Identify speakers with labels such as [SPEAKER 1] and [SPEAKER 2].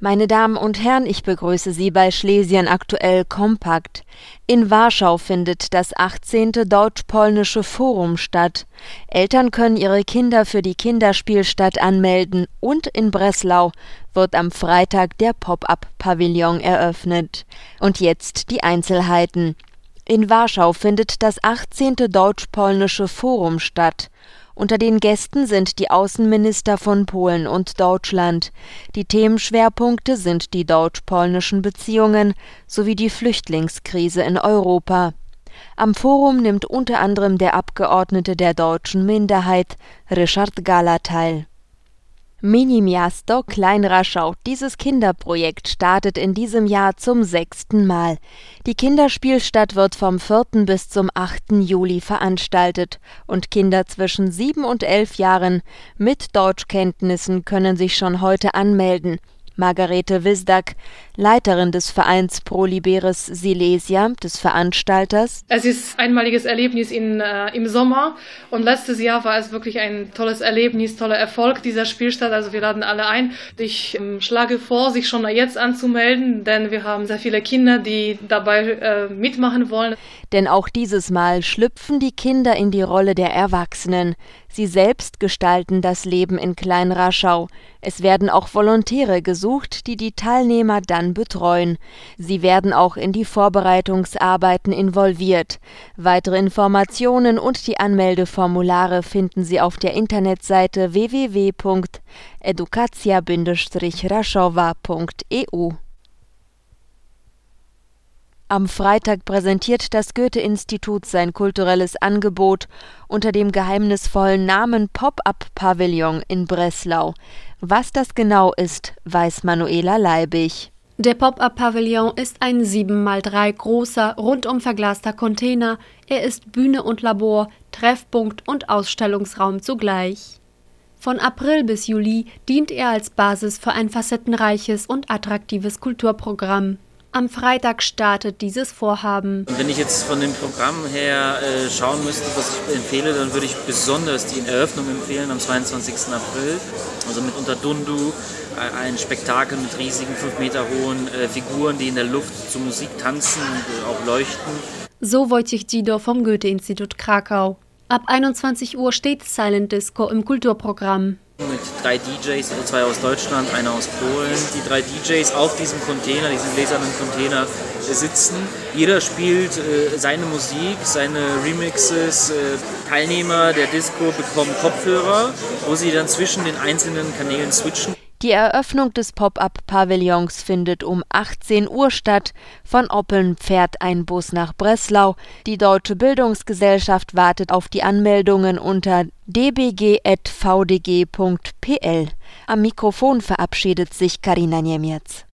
[SPEAKER 1] Meine Damen und Herren, ich begrüße Sie bei Schlesien aktuell kompakt. In Warschau findet das 18. Deutsch-Polnische Forum statt. Eltern können ihre Kinder für die Kinderspielstadt anmelden und in Breslau wird am Freitag der Pop-up-Pavillon eröffnet. Und jetzt die Einzelheiten. In Warschau findet das 18. Deutsch-Polnische Forum statt. Unter den Gästen sind die Außenminister von Polen und Deutschland. Die Themenschwerpunkte sind die deutsch-polnischen Beziehungen sowie die Flüchtlingskrise in Europa. Am Forum nimmt unter anderem der Abgeordnete der deutschen Minderheit Ryszard Galla teil. Mini-Miasto Klein-Raschau. Dieses Kinderprojekt startet in diesem Jahr zum 6. Mal. Die Kinderspielstadt wird vom 4. bis zum 8. Juli veranstaltet und Kinder zwischen 7 und 11 Jahren mit Deutschkenntnissen können sich schon heute anmelden. Margarete Wisdak, Leiterin des Vereins Pro Liberis Silesia, des Veranstalters.
[SPEAKER 2] Es ist ein einmaliges Erlebnis im Sommer und letztes Jahr war es wirklich ein tolles Erlebnis, toller Erfolg dieser Spielstadt. Also wir laden alle ein. Ich schlage vor, sich schon jetzt anzumelden, denn wir haben sehr viele Kinder, die dabei mitmachen wollen.
[SPEAKER 1] Denn auch dieses Mal schlüpfen die Kinder in die Rolle der Erwachsenen. Sie selbst gestalten das Leben in Klein-Raschau. Es werden auch Volontäre gesucht, die die Teilnehmer dann betreuen. Sie werden auch in die Vorbereitungsarbeiten involviert. Weitere Informationen und die Anmeldeformulare finden Sie auf der Internetseite www.edukacja-raschowa.eu. Am Freitag präsentiert das Goethe-Institut sein kulturelles Angebot unter dem geheimnisvollen Namen Pop-up-Pavillon in Breslau. Was das genau ist, weiß Manuela Leibig.
[SPEAKER 3] Der Pop-up-Pavillon ist ein 7x3 großer, rundum verglaster Container. Er ist Bühne und Labor, Treffpunkt und Ausstellungsraum zugleich. Von April bis Juli dient er als Basis für ein facettenreiches und attraktives Kulturprogramm. Am Freitag startet dieses Vorhaben.
[SPEAKER 4] Wenn ich jetzt von dem Programm her schauen müsste, was ich empfehle, dann würde ich besonders die Eröffnung empfehlen am 22. April. Also mit Unterdundu, ein Spektakel mit riesigen 5 Meter hohen Figuren, die in der Luft zur Musik tanzen und auch leuchten.
[SPEAKER 3] So Wojciech Dzido vom Goethe-Institut Krakau. Ab 21 Uhr steht Silent Disco im Kulturprogramm.
[SPEAKER 4] Mit 3 DJs, also 2 aus Deutschland, einer aus Polen. Die 3 DJs auf diesem Container, diesem gläsernen Container sitzen. Jeder spielt seine Musik, seine Remixes. Teilnehmer der Disco bekommen Kopfhörer, wo sie dann zwischen den einzelnen Kanälen switchen.
[SPEAKER 1] Die Eröffnung des Pop-up-Pavillons findet um 18 Uhr statt. Von Oppeln fährt ein Bus nach Breslau. Die Deutsche Bildungsgesellschaft wartet auf die Anmeldungen unter dbg@vdg.pl. Am Mikrofon verabschiedet sich Karina Niemiec.